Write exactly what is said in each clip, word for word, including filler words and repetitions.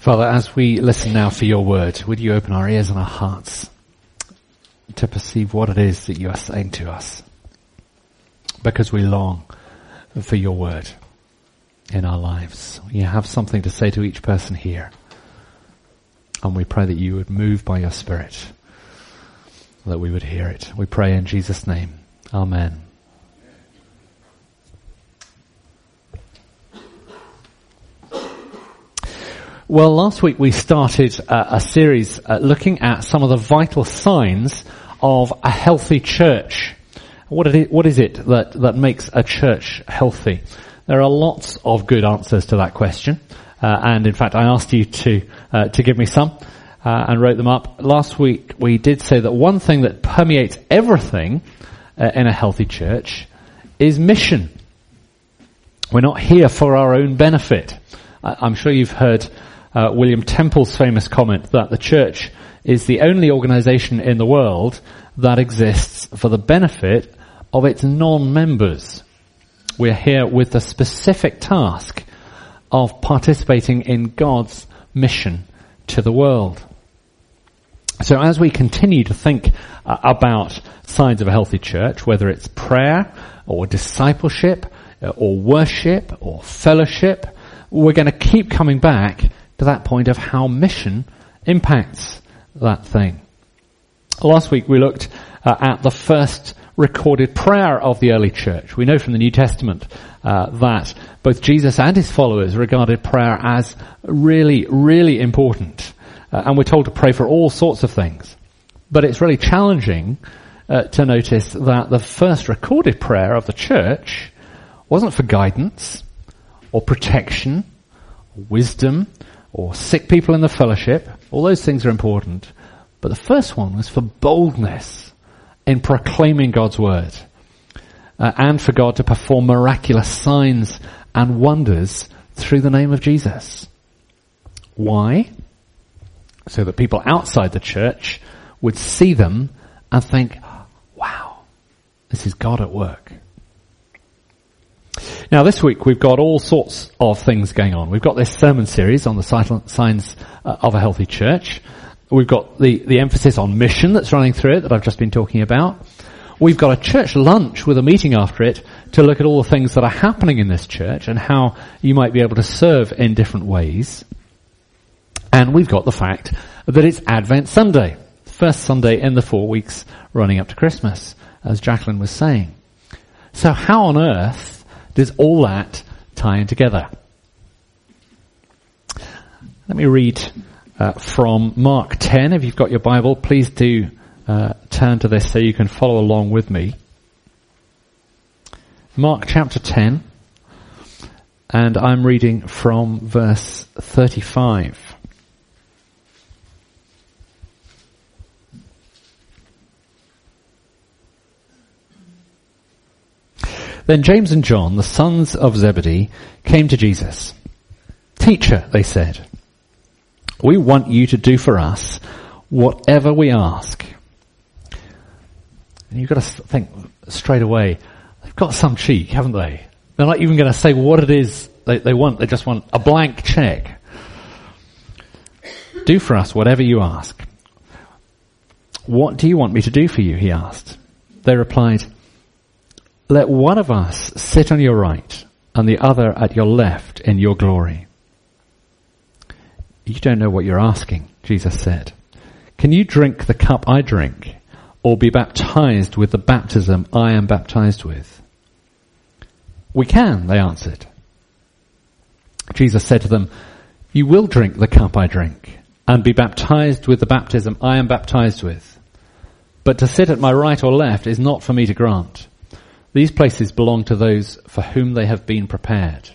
Father, as we listen now for your word, would you open our ears and our hearts to perceive what it is that you are saying to us? Because we long for your word in our lives. You have something to say to each person here. And we pray that you would move by your Spirit, that we would hear it. We pray in Jesus' name. Amen. Well, last week we started uh, a series uh, looking at some of the vital signs of a healthy church. What, it, what is it that, that makes a church healthy? There are lots of good answers to that question. Uh, and in fact, I asked you to uh, to give me some uh, and wrote them up. Last week we did say that one thing that permeates everything uh, in a healthy church is mission. We're not here for our own benefit. I, I'm sure you've heard Uh, William Temple's famous comment that the church is the only organization in the world that exists for the benefit of its non-members. We're here with the specific task of participating in God's mission to the world. So as we continue to think uh, about signs of a healthy church, whether it's prayer or discipleship uh, or worship or fellowship, we're going to keep coming back to that point of how mission impacts that thing. Last week we looked uh, at the first recorded prayer of the early church. We know from the New Testament uh, that both Jesus and his followers regarded prayer as really, really important. Uh, and we're told to pray for all sorts of things. But it's really challenging uh, to notice that the first recorded prayer of the church wasn't for guidance or protection or wisdom or sick people in the fellowship. All those things are important. But the first one was for boldness in proclaiming God's word uh, and for God to perform miraculous signs and wonders through the name of Jesus. Why? So that people outside the church would see them and think, wow, this is God at work. Now this week we've got all sorts of things going on. We've got this sermon series on the signs of a healthy church. We've got the, the emphasis on mission that's running through it that I've just been talking about. We've got a church lunch with a meeting after it to look at all the things that are happening in this church and how you might be able to serve in different ways. And we've got the fact that it's Advent Sunday, first Sunday in the four weeks running up to Christmas, as Jacqueline was saying. So how on earth does all that tie in together? Let me read uh, from Mark ten. If you've got your Bible, please do uh, turn to this so you can follow along with me. Mark chapter ten, and I'm reading from verse thirty-five. Then James and John, the sons of Zebedee, came to Jesus. Teacher, they said, we want you to do for us whatever we ask. And you've got to think straight away, they've got some cheek, haven't they? They're not even going to say what it is they, they want. They just want a blank check. Do for us whatever you ask. What do you want me to do for you? He asked. They replied, let one of us sit on your right and the other at your left in your glory. You don't know what you're asking, Jesus said. Can you drink the cup I drink or be baptized with the baptism I am baptized with? We can, they answered. Jesus said to them, you will drink the cup I drink and be baptized with the baptism I am baptized with. But to sit at my right or left is not for me to grant. These places belong to those for whom they have been prepared.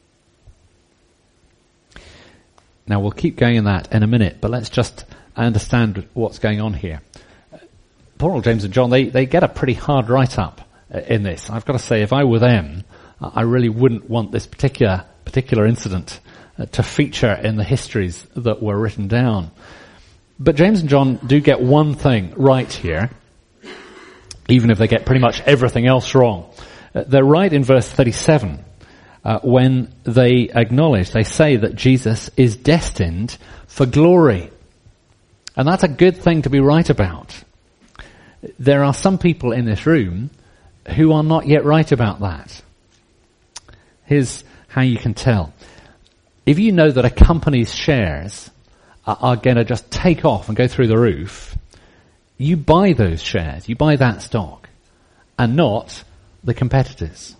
Now we'll keep going in that in a minute, but let's just understand what's going on here. Paul, James and John, they, they get a pretty hard write-up in this. I've got to say, if I were them, I really wouldn't want this particular particular incident to feature in the histories that were written down. But James and John do get one thing right here, even if they get pretty much everything else wrong. Uh, they're right in verse thirty-seven. uh, when they acknowledge, they say that Jesus is destined for glory. And that's a good thing to be right about. There are some people in this room who are not yet right about that. Here's how you can tell. If you know that a company's shares are, are going to just take off and go through the roof, you buy those shares, you buy that stock, and not the competitors.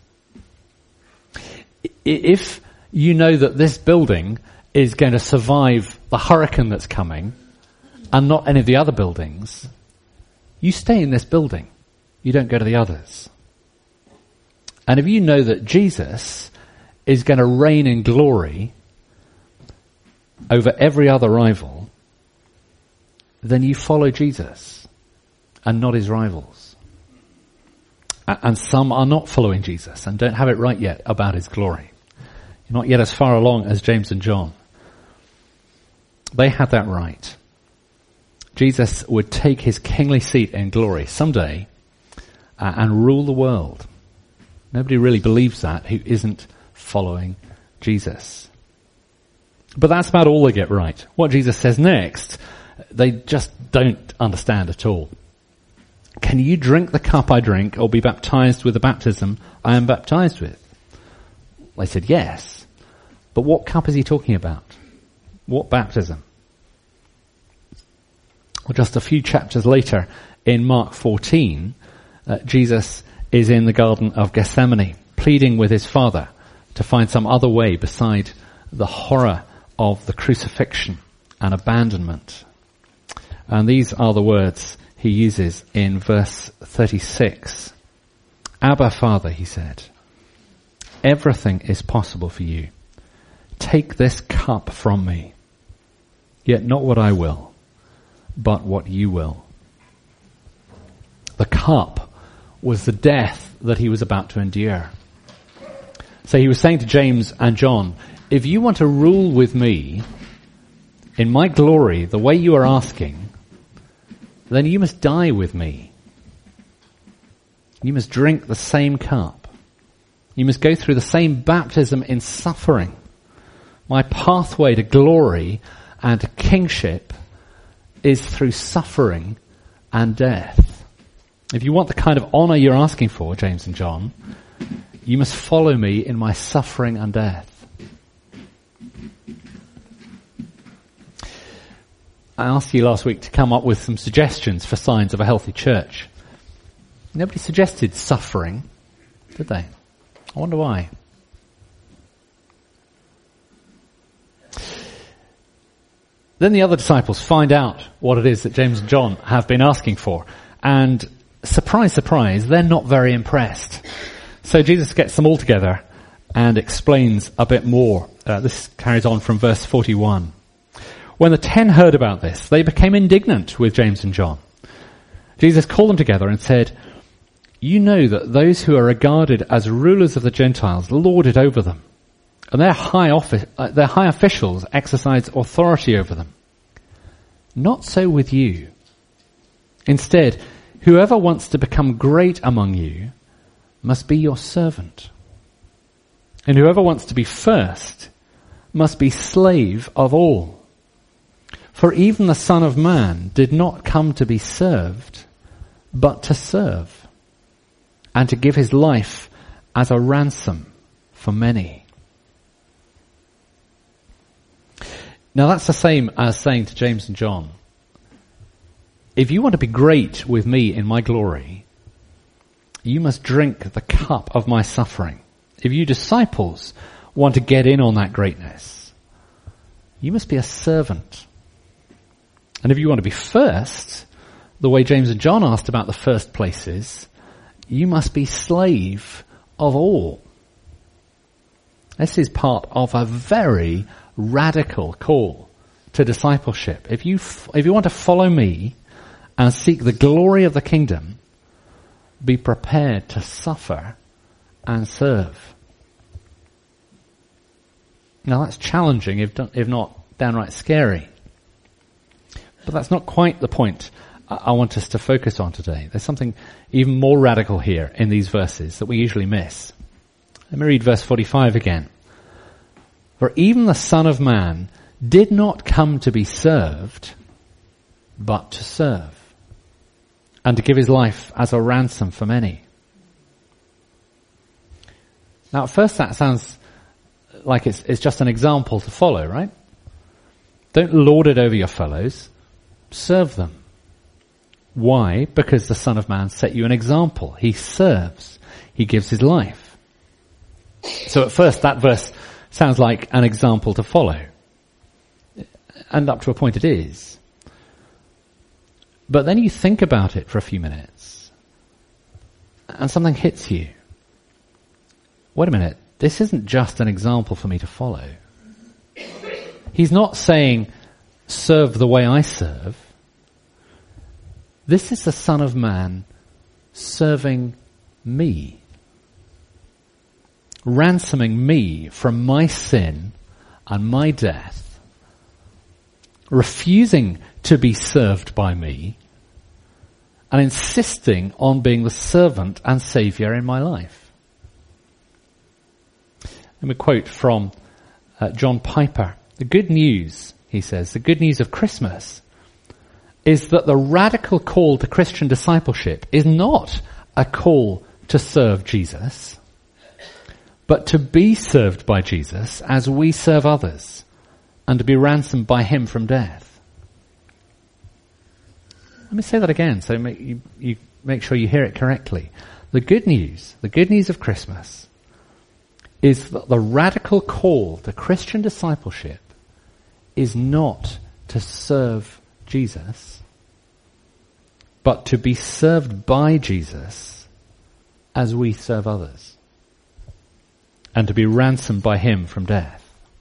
If you know that this building is going to survive the hurricane that's coming, and not any of the other buildings, you stay in this building. You don't go to the others. And if you know that Jesus is going to reign in glory over every other rival, then you follow Jesus and not his rivals. And some are not following Jesus and don't have it right yet about his glory. You're not yet as far along as James and John. They had that right. Jesus would take his kingly seat in glory someday uh, and rule the world. Nobody really believes that who isn't following Jesus. But that's about all they get right. What Jesus says next, they just don't understand at all. Can you drink the cup I drink or be baptized with the baptism I am baptized with? They said yes. But what cup is he talking about? What baptism? Well, just a few chapters later in Mark fourteen, uh, Jesus is in the Garden of Gethsemane, pleading with his Father to find some other way beside the horror of the crucifixion and abandonment. And these are the words he uses in verse thirty-six. Abba, Father, he said, everything is possible for you. Take this cup from me, yet not what I will, but what you will. The cup was the death that he was about to endure. So he was saying to James and John, if you want to rule with me in my glory the way you are asking, then you must die with me. You must drink the same cup. You must go through the same baptism in suffering. My pathway to glory and to kingship is through suffering and death. If you want the kind of honor you're asking for, James and John, you must follow me in my suffering and death. I asked you last week to come up with some suggestions for signs of a healthy church. Nobody suggested suffering, did they? I wonder why. Then the other disciples find out what it is that James and John have been asking for. And surprise, surprise, they're not very impressed. So Jesus gets them all together and explains a bit more. Uh, this carries on from verse forty-one. When the ten heard about this, they became indignant with James and John. Jesus called them together and said, you know that those who are regarded as rulers of the Gentiles lord it over them, and their high office, uh, their high officials exercise authority over them. Not so with you. Instead, whoever wants to become great among you must be your servant. And whoever wants to be first must be slave of all. For even the Son of Man did not come to be served, but to serve, and to give his life as a ransom for many. Now that's the same as saying to James and John, if you want to be great with me in my glory, you must drink the cup of my suffering. If you disciples want to get in on that greatness, you must be a servant. And if you want to be first, the way James and John asked about the first places, you must be slave of all. This is part of a very radical call to discipleship. If you, if you want to follow me and seek the glory of the kingdom, be prepared to suffer and serve. Now that's challenging, if, if not downright scary. But that's not quite the point I want us to focus on today. There's something even more radical here in these verses that we usually miss. Let me read verse forty-five again. For even the Son of Man did not come to be served, but to serve, and to give his life as a ransom for many. Now, at first that sounds like it's, it's just an example to follow, right? Don't lord it over your fellows. Serve them. Why? Because the Son of Man set you an example. He serves. He gives his life. So at first that verse sounds like an example to follow. And up to a point it is. But then you think about it for a few minutes, and something hits you. Wait a minute, this isn't just an example for me to follow. He's not saying, serve the way I serve. This is the Son of Man serving me, ransoming me from my sin and my death, refusing to be served by me, and insisting on being the servant and saviour in my life. Let me quote from uh, John Piper. The good news, he says, the good news of Christmas is that the radical call to Christian discipleship is not a call to serve Jesus, but to be served by Jesus as we serve others, and to be ransomed by him from death. Let me say that again so make you, you make sure you hear it correctly. The good news, the good news of Christmas is that the radical call to Christian discipleship is not to serve Jesus, but to be served by Jesus as we serve others, and to be ransomed by him from death.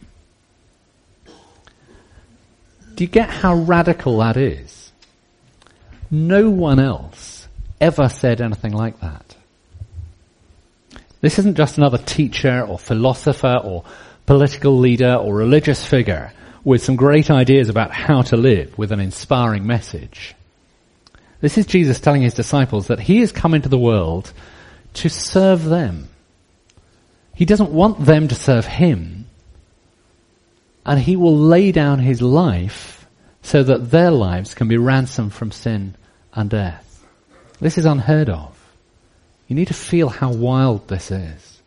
Do you get how radical that is? No one else ever said anything like that. This isn't just another teacher or philosopher or political leader or religious figure with some great ideas about how to live with an inspiring message. This is Jesus telling his disciples that he has come into the world to serve them. He doesn't want them to serve him, and he will lay down his life so that their lives can be ransomed from sin and death. This is unheard of. You need to feel how wild this is.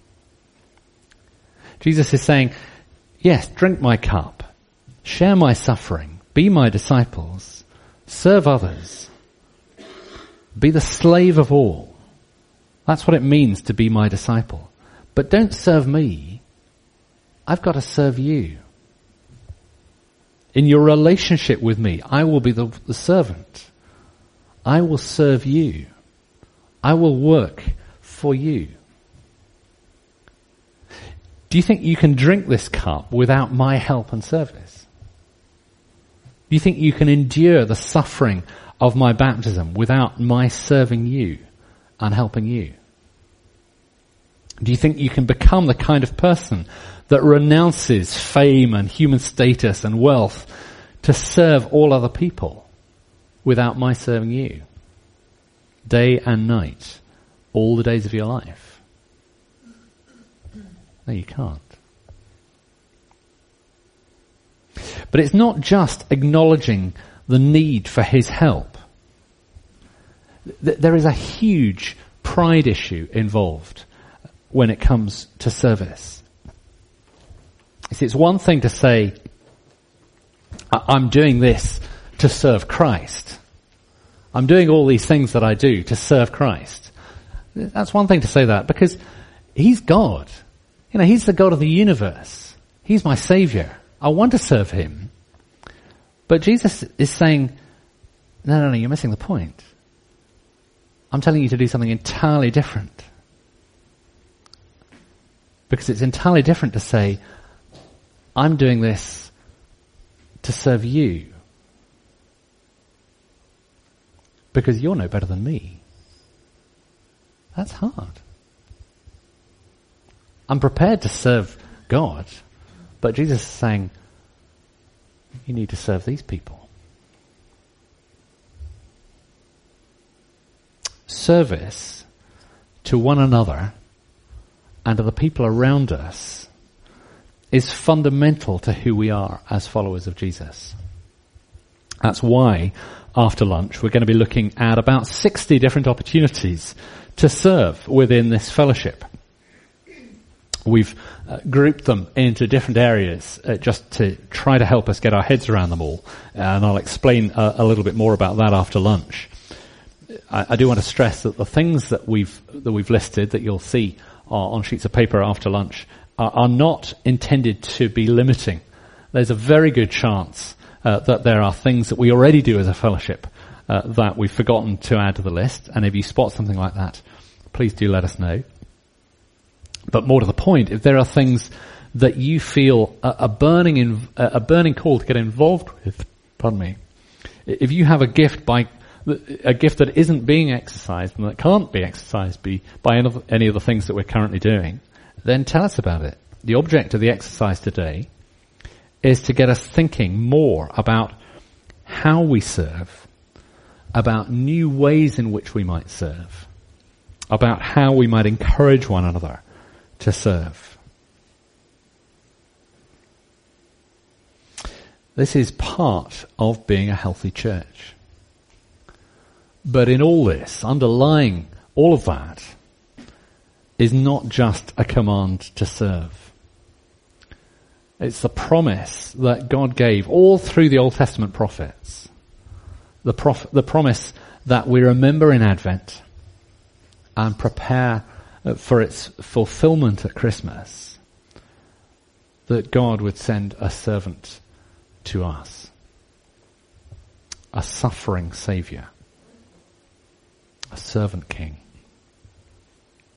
Jesus is saying, yes, drink my cup, share my suffering, be my disciples, serve others, be the slave of all. That's what it means to be my disciple. But don't serve me. I've got to serve you. In your relationship with me, I will be the, the servant. I will serve you. I will work for you. Do you think you can drink this cup without my help and service? Do you think you can endure the suffering of my baptism without my serving you and helping you? Do you think you can become the kind of person that renounces fame and human status and wealth to serve all other people without my serving you? Day and night, all the days of your life. No, you can't. But it's not just acknowledging the need for his help. There is a huge pride issue involved when it comes to service. See, it's one thing to say, I'm doing this to serve Christ. I'm doing all these things that I do to serve Christ. That's one thing to say that, because he's God. You know, he's the God of the universe. He's my Savior. I want to serve him. But Jesus is saying, no, no, no, you're missing the point. I'm telling you to do something entirely different. Because it's entirely different to say, I'm doing this to serve you. Because you're no better than me. That's hard. I'm prepared to serve God, but Jesus is saying, you need to serve these people. Service to one another and to the people around us is fundamental to who we are as followers of Jesus. That's why, after lunch, we're going to be looking at about sixty different opportunities to serve within this fellowship. We've uh, grouped them into different areas uh, just to try to help us get our heads around them all, and I'll explain a, a little bit more about that after lunch. I, I do want to stress that the things that we've that we've listed, that you'll see uh, on sheets of paper after lunch, are, are not intended to be limiting. There's a very good chance uh, that there are things that we already do as a fellowship uh, that we've forgotten to add to the list, and if you spot something like that, please do let us know. But more to the point, if there are things that you feel a, a burning in, a burning call to get involved with, pardon me, if you have a gift by a gift that isn't being exercised and that can't be exercised by, by any, of, any of the things that we're currently doing, then tell us about it. The object of the exercise today is to get us thinking more about how we serve, about new ways in which we might serve, about how we might encourage one another to serve. This is part of being a healthy church. But in all this, underlying all of that, is not just a command to serve. It's the promise that God gave all through the Old Testament prophets. The, prof- the promise that we remember in Advent and prepare for its fulfillment at Christmas, that God would send a servant to us, a suffering Saviour, a servant King.